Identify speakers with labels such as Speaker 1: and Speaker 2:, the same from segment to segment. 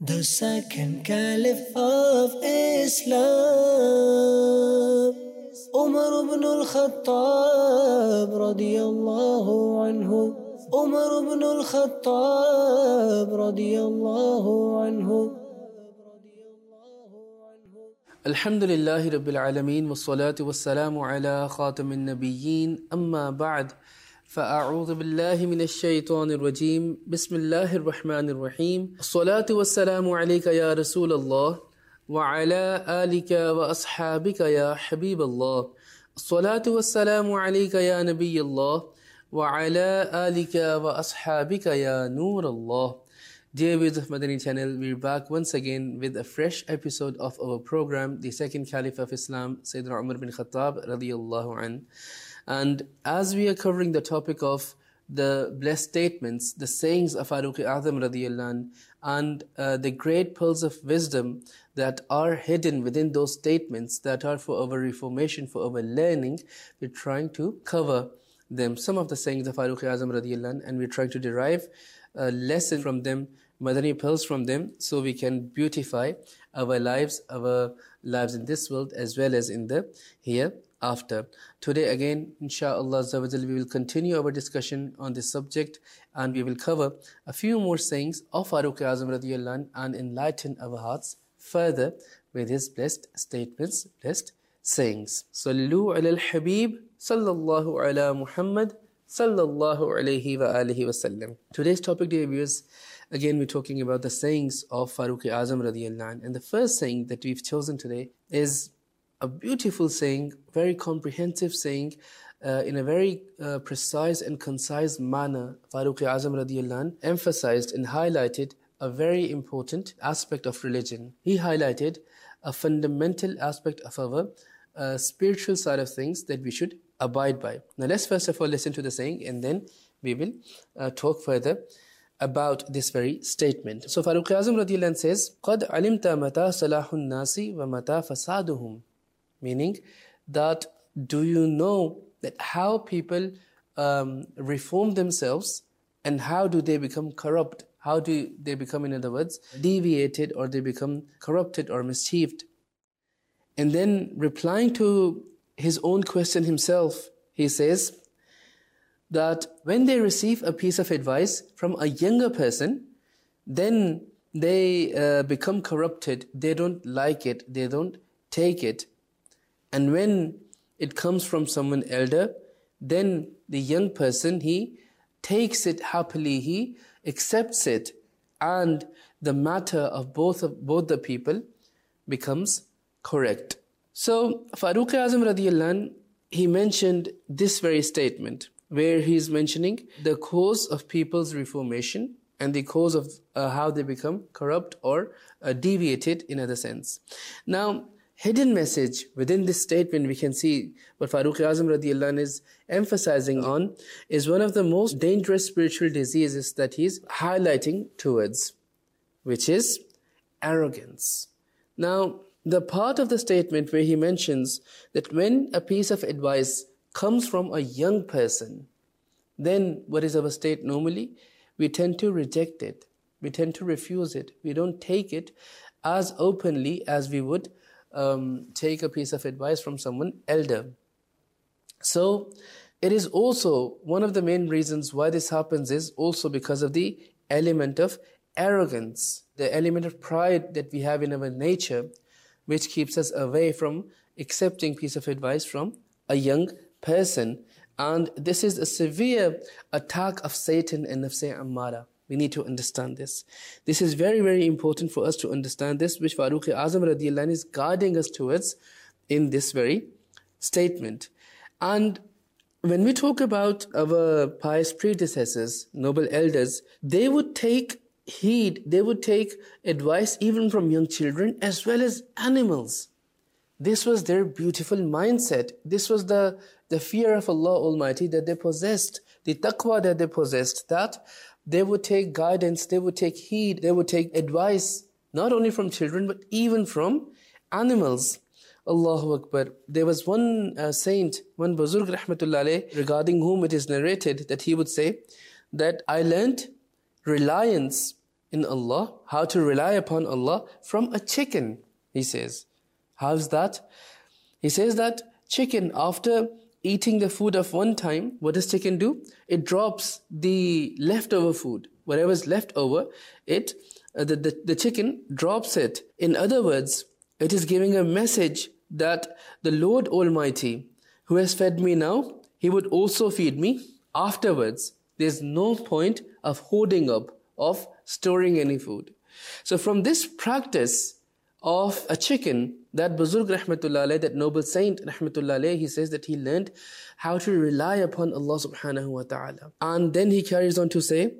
Speaker 1: The second caliph of Islam, Umar ibn al-Khattab radiyallahu anhu. Umar ibn al-Khattab radiyallahu anhu.
Speaker 2: Alhamdulillahi Rabbil Alameen, wassalatu wassalamu ala khatamin nabiyyin, amma ba'd. فأعوذ بالله من الشيطان الرجيم بسم الله الرحمن الرحيم الصلاة والسلام عليك يا رسول الله وعلى آلك وأصحابك يا حبيب الله الصلاة والسلام عليك يا نبي الله وعلى آلك وأصحابك يا نور الله. Dear viewers of Madani channel, we're back once again with a fresh episode of our program, the second Caliph of Islam, Sayyidina Umar bin Khattab radiyallahu anhu. And as we are covering the topic of the blessed statements, the sayings of Farooq Azam radiyallahu anhu, and the great pearls of wisdom that are hidden within those statements that are for our reformation, for our learning, we're trying to cover them, some of the sayings of Farooq Azam radiyallahu anhu, and we're trying to derive a lesson from them, Madani pearls from them, so we can beautify our lives in this world as well as in the hereafter. Today again, inshaAllah, we will continue our discussion on this subject, and we will cover a few more sayings of Farooq Azam radiyallahu anhu and enlighten our hearts further with his blessed statements, blessed sayings. Sallu ala al-Habib, sallallahu ala Muhammad, sallallahu alayhi wa alihi wa sallam. Today's topic, dear viewers, again we're talking about the sayings of Farooq Azam radiyallahu anhu. And the first saying that we've chosen today is a beautiful saying, very comprehensive saying, in a very precise and concise manner. Farooq Azam radiyallahu anhu emphasized and highlighted a very important aspect of religion. He highlighted a fundamental aspect of our spiritual side of things that we should abide by. Now let's first of all listen to the saying, and then we will talk further about this very statement. So Farooq Azam radiyallahu anhu says, قَدْ عَلِمْتَ مَتَى صَلَاحُ النَّاسِ وَمَتَى فَسَادُهُمْ, meaning that do you know that how people reform themselves and how do they become corrupt? How do they become, in other words, deviated, or they become corrupted or mischieved? And then replying to his own question himself, he says that when they receive a piece of advice from a younger person, then they become corrupted, they don't like it, they don't take it. And when it comes from someone elder, then the young person, he takes it happily, he accepts it, and the matter of both the people becomes correct. So Farooq Azam radiyallahu anhu, he mentioned this very statement where he's mentioning the cause of people's reformation and the cause of how they become corrupt or deviated in other sense. Now, hidden message within this statement, we can see what Farooq Azam radiyallahu anhu is emphasizing on is one of the most dangerous spiritual diseases that he's highlighting towards, which is arrogance. Now, the part of the statement where he mentions that when a piece of advice comes from a young person, then what is our state normally? We tend to reject it. We tend to refuse it. We don't take it as openly as we would take a piece of advice from someone elder. So it is also one of the main reasons why this happens is also because of the element of arrogance, the element of pride that we have in our nature, which keeps us away from accepting piece of advice from a young person. And this is a severe attack of Satan and Nafs Ammara. We need to understand this. This is very, very important for us to understand this, which Farooq Azam radiyallahu anhu is guiding us towards in this very statement. And when we talk about our pious predecessors, noble elders, they would take heed, they would take advice even from young children as well as animals. This was their beautiful mindset. This was the fear of Allah Almighty that they possessed, the taqwa that they possessed, that they would take guidance, they would take heed, they would take advice, not only from children, but even from animals. Allahu Akbar. There was one saint, one Buzurg rahmatullah alayh, regarding whom it is narrated that he would say that I learnt reliance in Allah, how to rely upon Allah from a chicken, he says. How's that? He says that chicken, after eating the food of one time, what does chicken do? It drops the leftover food. Whatever's left over, the chicken drops it. In other words, it is giving a message that the Lord Almighty, who has fed me now, He would also feed me afterwards. There's no point of hoarding up, of storing any food. So from this practice of a chicken, that Buzurg Rahmatullah alayh, that noble saint Rahmatullah alayh, he says that he learned how to rely upon Allah subhanahu wa ta'ala. And then he carries on to say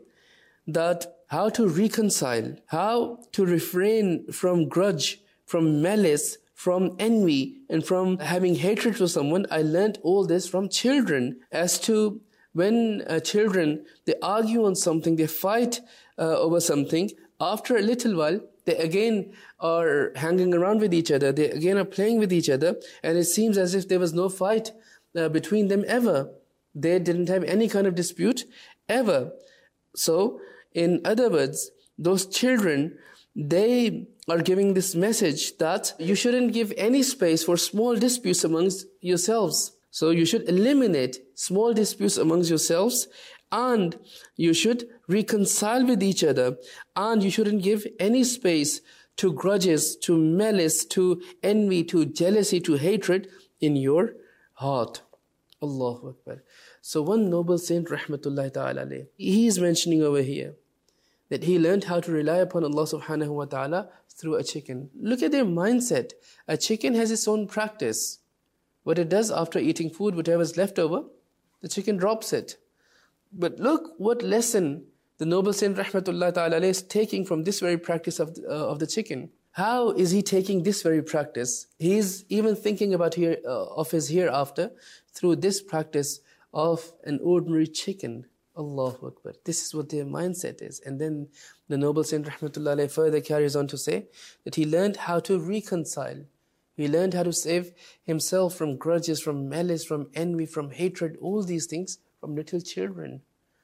Speaker 2: that how to reconcile, how to refrain from grudge, from malice, from envy, and from having hatred for someone. I learned all this from children, as to when children, they argue on something, they fight over something, after a little while, they again are hanging around with each other, they again are playing with each other, and it seems as if there was no fight between them ever. They didn't have any kind of dispute ever. So, in other words, those children, they are giving this message that you shouldn't give any space for small disputes amongst yourselves. So you should eliminate small disputes amongst yourselves, and you should reconcile with each other, and you shouldn't give any space to grudges, to malice, to envy, to jealousy, to hatred in your heart. Allahu Akbar. So one noble saint, Rahmatullahi Ta'ala alayh, he is mentioning over here that he learned how to rely upon Allah subhanahu wa ta'ala through a chicken. Look at their mindset. A chicken has its own practice. What it does after eating food, whatever is left over, the chicken drops it. But look what lesson the noble saint Rahmatullah Ta'ala is taking from this very practice of the chicken. How is he taking this very practice? He is even thinking about of his hereafter through this practice of an ordinary chicken. Allahu Akbar. This is what their mindset is. And then the noble saint Rahmatullah alayh further carries on to say that he learned how to reconcile. He learned how to save himself from grudges, from malice, from envy, from hatred, all these things from little children.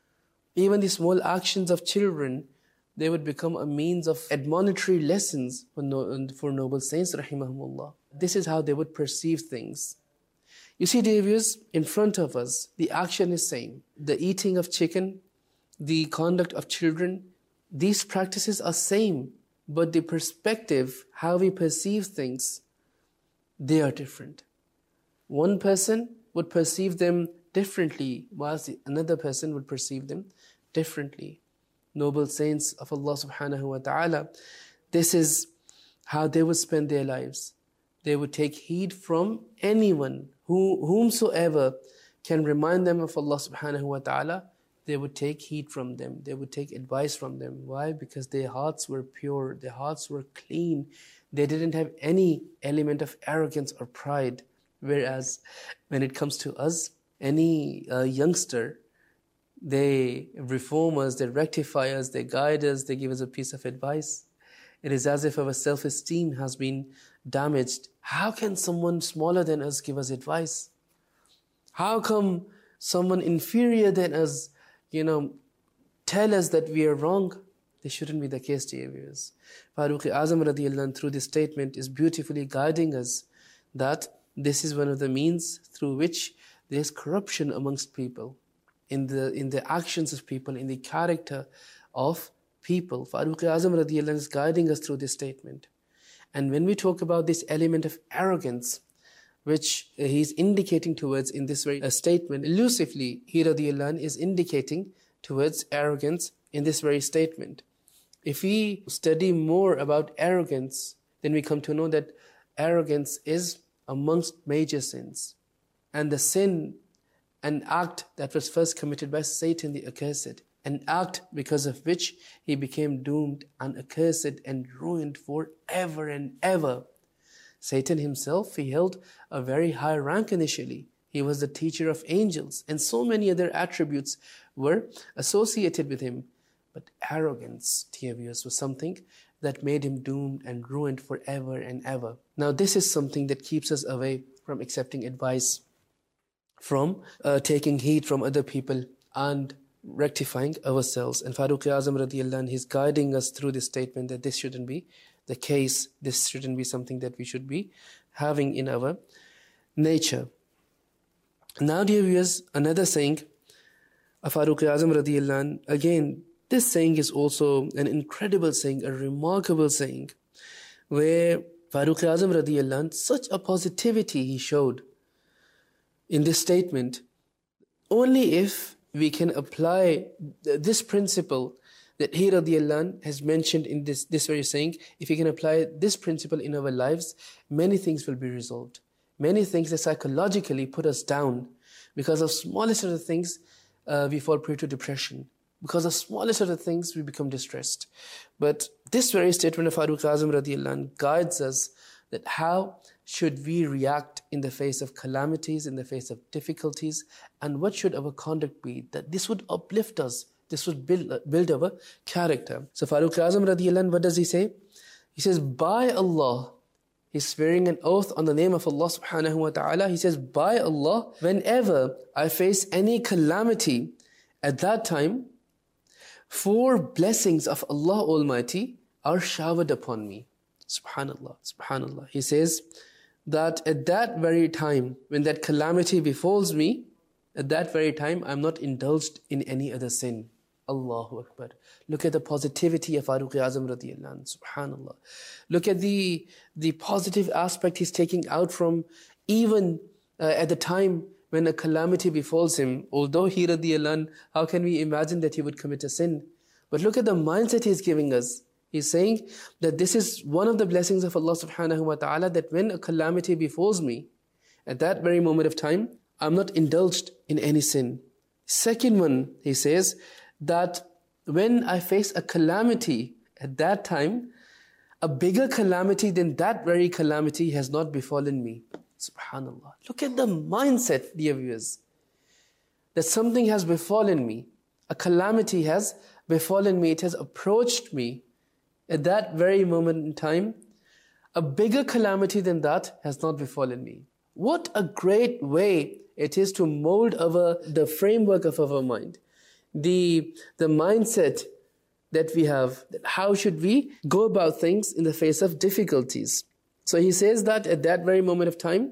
Speaker 2: Even the small actions of children, they would become a means of admonitory lessons for noble saints, rahimahumullah. This is how they would perceive things. You see, dear viewers, in front of us, the action is same. The eating of chicken, the conduct of children, these practices are same, but the perspective, how we perceive things, they are different. One person would perceive them differently, whilst another person would perceive them differently. Noble saints of Allah subhanahu wa ta'ala, this is how they would spend their lives. They would take heed from anyone, whomsoever can remind them of Allah subhanahu wa ta'ala. They would take heed from them. They would take advice from them. Why? Because their hearts were pure. Their hearts were clean. They didn't have any element of arrogance or pride. Whereas when it comes to us, any youngster, they reform us, they rectify us, they guide us, they give us a piece of advice. It is as if our self-esteem has been damaged. How can someone smaller than us give us advice? How come someone inferior than us, tell us that we are wrong? This shouldn't be the case, dear viewers. Farooq-e-Azam radiyallahu anh, through this statement, is beautifully guiding us that this is one of the means through which there is corruption amongst people, in the actions of people, in the character of people. Farooq-e-Azam radiyallahu anh is guiding us through this statement. And when we talk about this element of arrogance, which he's indicating towards in this very statement, elusively, he radiyallahu anh is indicating towards arrogance in this very statement. If we study more about arrogance, then we come to know that arrogance is amongst major sins. And the sin, an act that was first committed by Satan the accursed, an act because of which he became doomed and accursed and ruined forever and ever. Satan himself, he held a very high rank initially. He was the teacher of angels, and so many other attributes were associated with him. But arrogance, dear viewers, was something that made him doomed and ruined forever and ever. Now this is something that keeps us away from accepting advice, from taking heed from other people, and rectifying ourselves. And Farooq Azam radiallahu anh, he's guiding us through this statement that this shouldn't be the case. This shouldn't be something that we should be having in our nature. Now, dear viewers, another saying of Farooq Azam radiallahu anh, again, this saying is also an incredible saying, a remarkable saying, where Farooq Azam radiallahu anh, such a positivity he showed in this statement. Only if we can apply this principle that he radiallahu anh has mentioned in this very saying, if we can apply this principle in our lives, many things will be resolved. Many things that psychologically put us down. Because of smallest of the things, we fall prey to depression. Because of smallest of the things, we become distressed. But this very statement of Farooq Azam radiallahu anh guides us that how should we react in the face of calamities, in the face of difficulties, and what should our conduct be, that this would uplift us, this would build our character. So Farooq Azam radiallahu anh, what does he say? He says, by Allah, he's swearing an oath on the name of Allah subhanahu wa ta'ala. He says, by Allah, whenever I face any calamity, at that time, 4 blessings of Allah Almighty are showered upon me. Subhanallah, subhanallah. He says that at that very time, when that calamity befalls me, at that very time, I'm not indulged in any other sin. Allahu Akbar. Look at the positivity of Farooq Azam radiallahu anh. Subhanallah. Look at the positive aspect he's taking out from even at the time when a calamity befalls him. Although he radiallahu anh, how can we imagine that he would commit a sin? But look at the mindset he's giving us. He's saying that this is one of the blessings of Allah subhanahu wa ta'ala, that when a calamity befalls me, at that very moment of time, I'm not indulged in any sin. Second one, he says, that when I face a calamity, at that time, a bigger calamity than that very calamity has not befallen me. Subhanallah. Look at the mindset, dear viewers. That something has befallen me. A calamity has befallen me. It has approached me. At that very moment in time, a bigger calamity than that has not befallen me. What a great way it is to mold the framework of our mind. The mindset that we have, how should we go about things in the face of difficulties. So he says that at that very moment of time,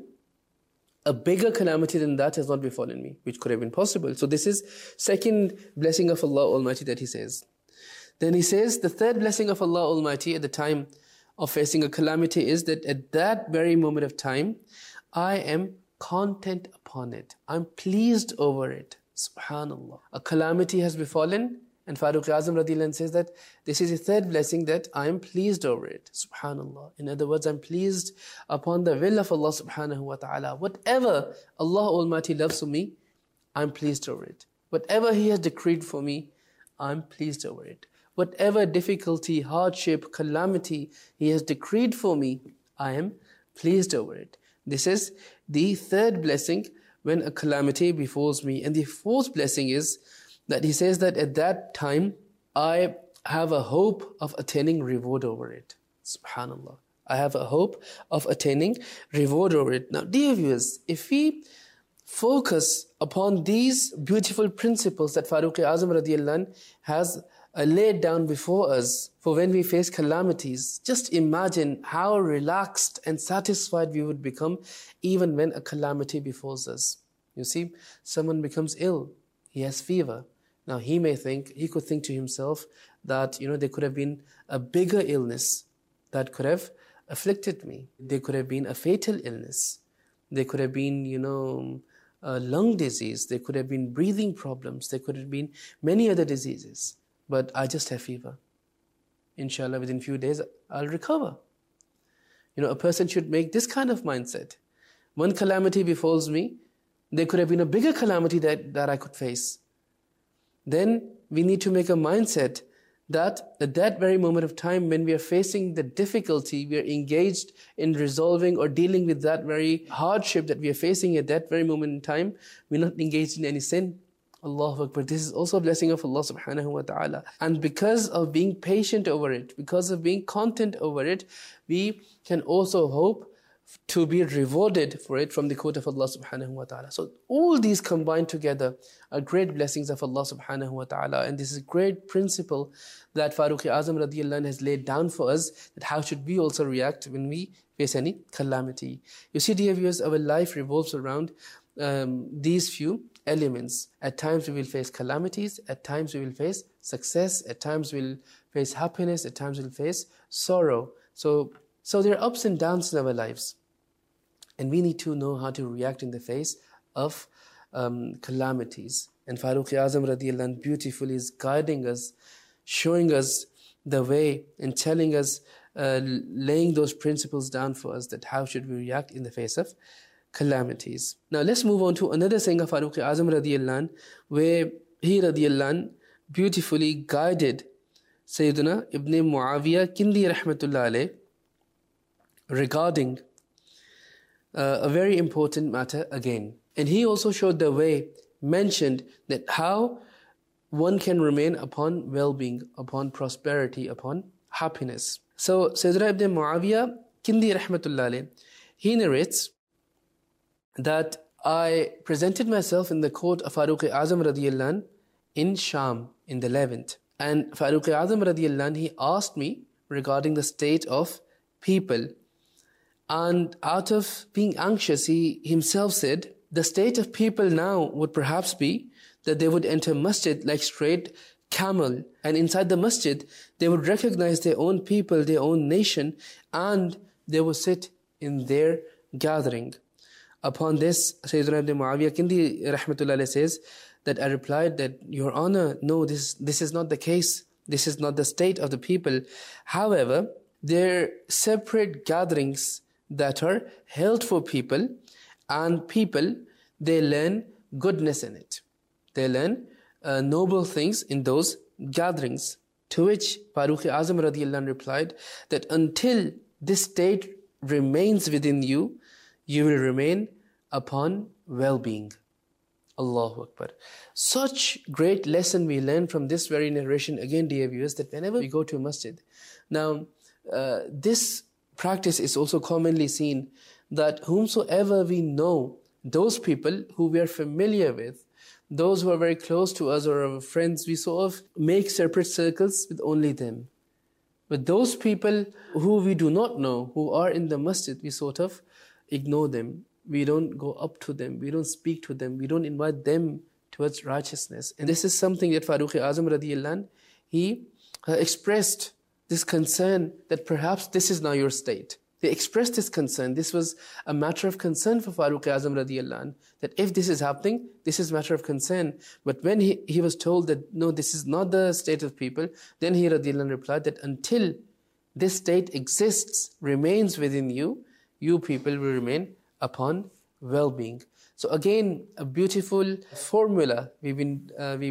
Speaker 2: a bigger calamity than that has not befallen me, which could have been possible. So this is second blessing of Allah Almighty that he says. Then he says the third blessing of Allah Almighty at the time of facing a calamity is that at that very moment of time, I am content upon it. I'm pleased over it. Subhanallah. A calamity has befallen, and Farooq Azam radiallahu anh says that this is a third blessing, that I am pleased over it. Subhanallah. In other words, I'm pleased upon the will of Allah subhanahu wa ta'ala. Whatever Allah Almighty loves for me, I'm pleased over it. Whatever He has decreed for me, I'm pleased over it. Whatever difficulty, hardship, calamity He has decreed for me, I am pleased over it. This is the third blessing when a calamity befalls me. And the fourth blessing is that he says that at that time, I have a hope of attaining reward over it. Subhanallah. I have a hope of attaining reward over it. Now, dear viewers, if we focus upon these beautiful principles that Farooq Azam radiallahu anh has laid down before us for when we face calamities, just imagine how relaxed and satisfied we would become even when a calamity befalls us. You see, someone becomes ill, he has fever. Now he could think to himself that, there could have been a bigger illness that could have afflicted me. There could have been a fatal illness. There could have been, a lung disease. There could have been breathing problems. There could have been many other diseases. But I just have fever. Inshallah, within few days, I'll recover. A person should make this kind of mindset. One calamity befalls me, there could have been a bigger calamity that I could face. Then we need to make a mindset that at that very moment of time when we are facing the difficulty, we are engaged in resolving or dealing with that very hardship that we are facing at that very moment in time, we're not engaged in any sin. Allahu Akbar. This is also a blessing of Allah subhanahu wa ta'ala. And because of being patient over it, because of being content over it, we can also hope to be rewarded for it from the court of Allah subhanahu wa ta'ala. So all these combined together are great blessings of Allah subhanahu wa ta'ala, and this is a great principle that Farooq-e-Azam radiyallahu anh has laid down for us, that how should we also react when we face any calamity. You see, dear viewers, our life revolves around these few elements. At times we will face calamities, at times we will face success, at times we will face happiness, at times we will face sorrow. So there are ups and downs in our lives, and we need to know how to react in the face of calamities. And Farooq-e-Azam radiyallahu anh beautifully is guiding us, showing us the way and telling us, laying those principles down for us, that how should we react in the face of calamities. Now let's move on to another saying of Farooq-e-Azam radiyallahu anh, where he radiyallahu anh beautifully guided Sayyidina Ibn Muawiyah Kindi rahmatullah alayh regarding a very important matter again. And he also showed the way, mentioned that how one can remain upon well-being, upon prosperity, upon happiness. So Sayyidina Ibn Muawiyah Kindi rahmatullah alayh, he narrates that I presented myself in the court of Farooq-e-Azam radiyallahu anh in Sham, in the Levant. And Farooq-e-Azam radiyallahu anh, he asked me regarding the state of people. And out of being anxious, he himself said, the state of people now would perhaps be that they would enter masjid like straight camel. And inside the masjid, they would recognize their own people, their own nation, and they would sit in their gathering. Upon this, Sayyidina Ibn Muawiyah Kindi rahmatullah alayh says that I replied that, Your Honor, no, this is not the case. This is not the state of the people. However, there are separate gatherings that are held for people, and people, they learn goodness in it. They learn noble things in those gatherings. To which Farooq-e-Azam radiyallahu anh replied that until this state remains within you, you will remain upon well-being. Allahu Akbar. Such great lesson we learn from this very narration, again, dear viewers, that whenever we go to a masjid. Now, this practice is also commonly seen, that whomsoever we know, those people who we are familiar with, those who are very close to us or our friends, we sort of make separate circles with only them. But those people who we do not know, who are in the masjid, we sort of ignore them. We don't go up to them. We don't speak to them. We don't invite them towards righteousness. And this is something that Farooq-e-Azam radiyallahu anh, he expressed this concern that perhaps this is now your state. They expressed this concern. This was a matter of concern for Farooq-e-Azam radiyallahu anh, that if this is happening, this is a matter of concern. But when he was told that, no, this is not the state of people, then he radiyallahu anh replied that until this state exists, remains within you, you people will remain upon well-being. So again, a beautiful formula we've been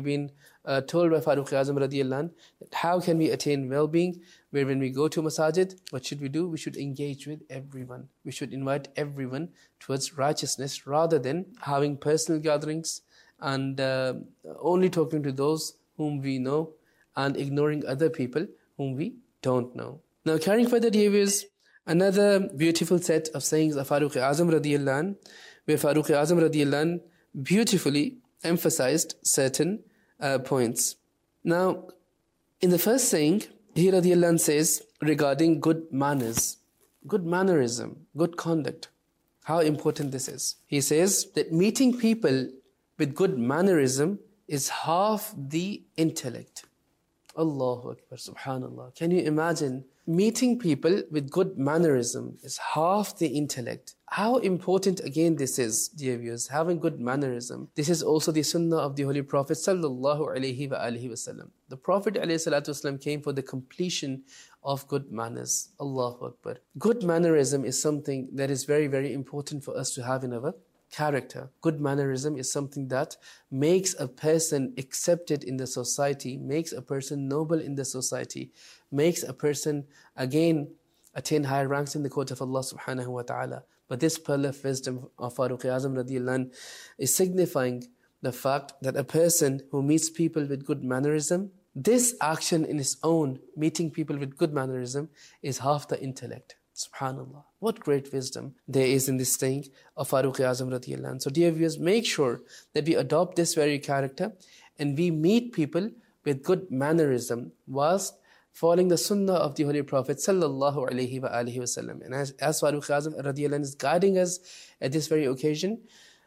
Speaker 2: told by Farooq-e-Azam radiyallahu anh, that how can we attain well-being, where when we go to masajid, what should we do? We should engage with everyone. We should invite everyone towards righteousness, rather than having personal gatherings and only talking to those whom we know and ignoring other people whom we don't know. Now, carrying further, dear viewers, another beautiful set of sayings of Farooq-e-Azam radiyallahu anh, where Farooq-e-Azam radiyallahu anh beautifully emphasized certain points. Now, in the first saying, he radiyallahu anh says regarding good manners, good mannerism, good conduct, how important this is. He says that meeting people with good mannerism is half the intellect. Allahu Akbar, subhanallah. Can you imagine? Meeting people with good mannerism is half the intellect. How important again this is, dear viewers, having good mannerism. This is also the sunnah of the Holy Prophet sallallahu alaihi wasallam. The Prophet alayhi salatu wasallam came for the completion of good manners. Allahu Akbar. Good mannerism is something that is very, very important for us to have in our character. Good mannerism is something that makes a person accepted in the society, makes a person noble in the society, makes a person, again, attain higher ranks in the court of Allah subhanahu wa ta'ala. But this pearl of wisdom of Farooq-e-Azam radiyallahu anh is signifying the fact that a person who meets people with good mannerism, this action in its own, meeting people with good mannerism, is half the intellect. Subhanallah. What great wisdom there is in this saying of Farooq-e-Azam radiyallahu anh. So dear viewers, make sure that we adopt this very character and we meet people with good mannerism whilst following the sunnah of the Holy Prophet sallallahu alaihi wasallam. And as Farooq-e-Azam radiyallahu anh is guiding us at this very occasion,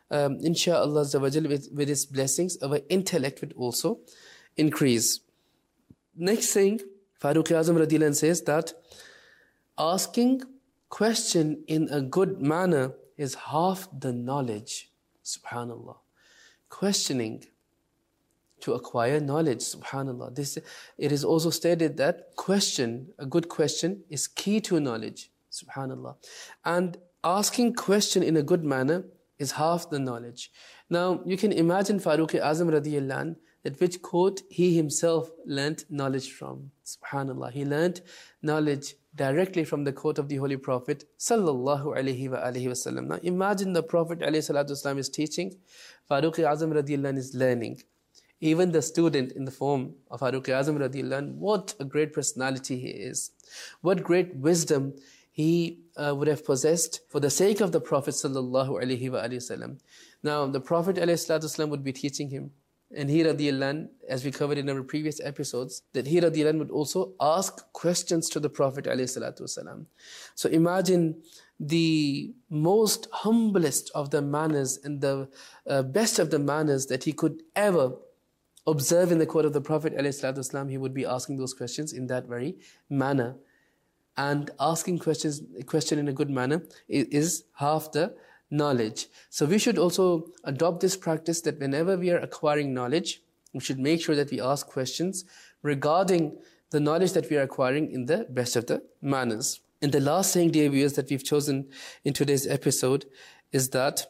Speaker 2: insha'Allah with his blessings, our intellect would also increase. Next thing, Farooq-e-Azam radiyallahu anh says that asking question in a good manner is half the knowledge. Subhanallah. Questioning to acquire knowledge. Subhanallah. It is also stated that a good question is key to knowledge. Subhanallah. And asking question in a good manner is half the knowledge. Now, you can imagine Farooq-e-Azam radiyallahu anh, that which quote he himself learnt knowledge from. Subhanallah. He learnt knowledge directly from the quote of the Holy Prophet sallallahu alaihi wasallam. Now, imagine the Prophet alayhi salatu wasallam is teaching, Farooq-e-Azam radiyallahu anh is learning. Even the student in the form of Farooq-e-Azam radiyallahu anh, what a great personality he is. What great wisdom he would have possessed for the sake of the Prophet sallallahu alaihi wasallam. Now, the Prophet alayhi salatu wasallam would be teaching him. And he radiyallahu anh, as we covered in our previous episodes, that he radiyallahu anh would also ask questions to the Prophet alayhi salatu wasallam. So imagine the most humblest of the manners and the best of the manners that he could ever observe in the court of the Prophet ﷺ, he would be asking those questions in that very manner. And asking question in a good manner is half the knowledge. So we should also adopt this practice that whenever we are acquiring knowledge, we should make sure that we ask questions regarding the knowledge that we are acquiring in the best of the manners. And the last saying, dear viewers, that we've chosen in today's episode is that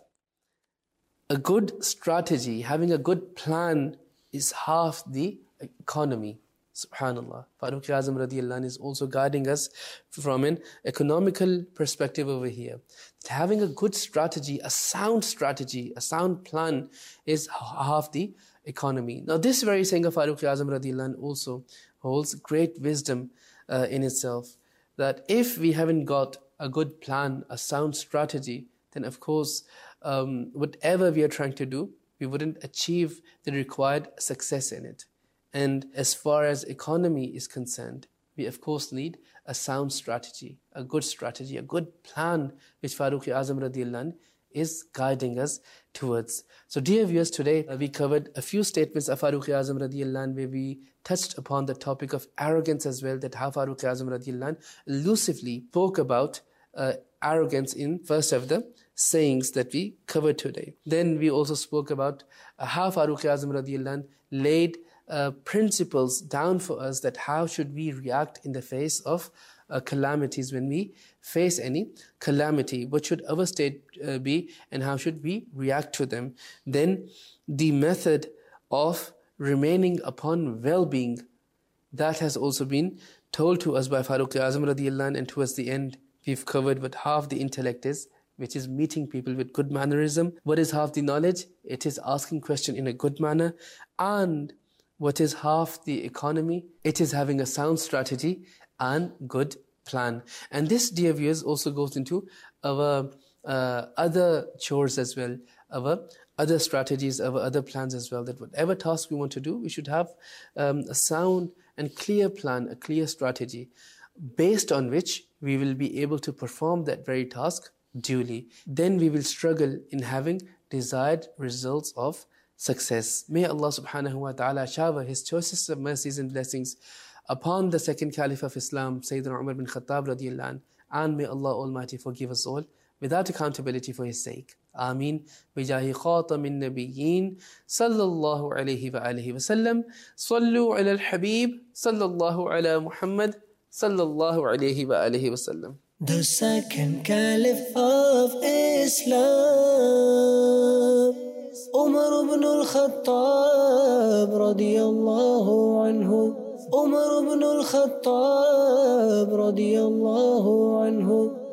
Speaker 2: a good strategy, having a good plan, is half the economy. Subhanallah. Farooq-e-Azam radiyallahu anh is also guiding us from an economical perspective over here. Having a good strategy, a sound plan is half the economy. Now this very saying of Farooq-e-Azam radiyallahu anh also holds great wisdom in itself. That if we haven't got a good plan, a sound strategy, then of course whatever we are trying to do, we wouldn't achieve the required success in it. And as far as economy is concerned, we of course need a sound strategy, a good plan, which Farooq-e-Azam radiyallahu anh is guiding us towards. So dear viewers, today we covered a few statements of Farooq-e-Azam radiyallahu anh where we touched upon the topic of arrogance as well, that how Farooq-e-Azam radiyallahu anh elusively spoke about arrogance in first of the sayings that we covered today. Then we also spoke about how Farooq-e-Azam radiyallahu anh laid principles down for us, that how should we react in the face of calamities. When we face any calamity, what should our state be and how should we react to them. Then the method of remaining upon well-being, that has also been told to us by Farooq-e-Azam radiyallahu anh, and towards the end we've covered what half the intellect is, which is meeting people with good mannerism. What is half the knowledge? It is asking question in a good manner. And what is half the economy? It is having a sound strategy and good plan. And this, dear viewers, also goes into our other chores as well, our other strategies, our other plans as well, that whatever task we want to do, we should have a sound and clear plan, a clear strategy, based on which we will be able to perform that very task duly. Then we will struggle in having desired results of success. May Allah subhanahu wa ta'ala shower His choicest of mercies and blessings upon the second Caliph of Islam, Sayyidina Umar bin Khattab radiyallahu anh, and may Allah Almighty forgive us all without accountability for His sake. Ameen. Bijahi khatamin nabiyyin sallallahu alayhi wa alihi wa sallam. Sallu ala al-habib sallallahu ala Muhammad sallallahu alayhi wa alihi wa sallam.
Speaker 1: The second Caliph of Islam, Umar ibn al-Khattab radiyallahu anhu. Umar ibn al-Khattab radiyallahu anhu.